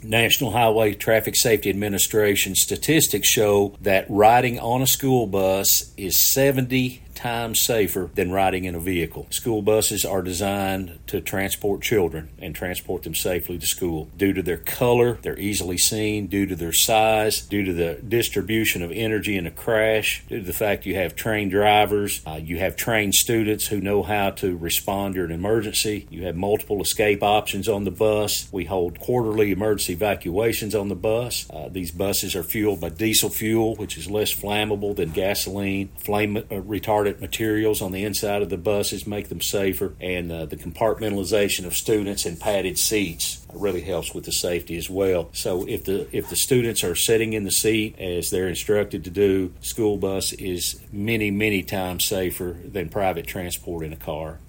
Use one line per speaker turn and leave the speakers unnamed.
National Highway Traffic Safety Administration statistics show that riding on a school bus is 70 times safer than riding in a vehicle. School buses are designed to transport children and transport them safely to school. Due to their color, they're easily seen. Due to their size, due to the distribution of energy in a crash, due to the fact you have trained drivers, you have trained students who know how to respond during an emergency. You have multiple escape options on the bus. We hold quarterly emergency evacuations on the bus. These buses are fueled by diesel fuel, which is less flammable than gasoline. Flame retardant materials on the inside of the buses make them safer, and the compartmentalization of students and padded seats really helps with the safety as well. So if the students are sitting in the seat as they're instructed to do, school bus is many times safer than private transport in a car.